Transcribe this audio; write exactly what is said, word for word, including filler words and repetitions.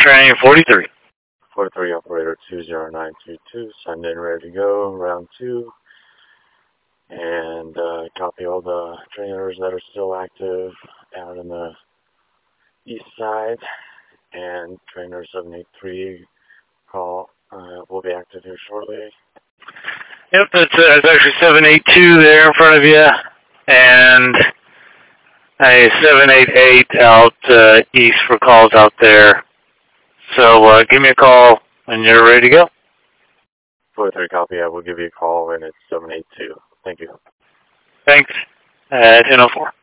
Train forty-three. forty-three, operator two zero nine two two, signed in, ready to go, round two. And uh, copy all the trainers that are still active out in the east side. And trainer seven eight three call uh, will be active here shortly. Yep, that's, uh, that's actually seven eight two there in front of you. And a seven eight eight out uh, east for calls out there. So uh, give me a call when you're ready to go. forty-three, copy. I will give you a call, and it's seven eight two. Thank you. Thanks. Uh, ten oh four.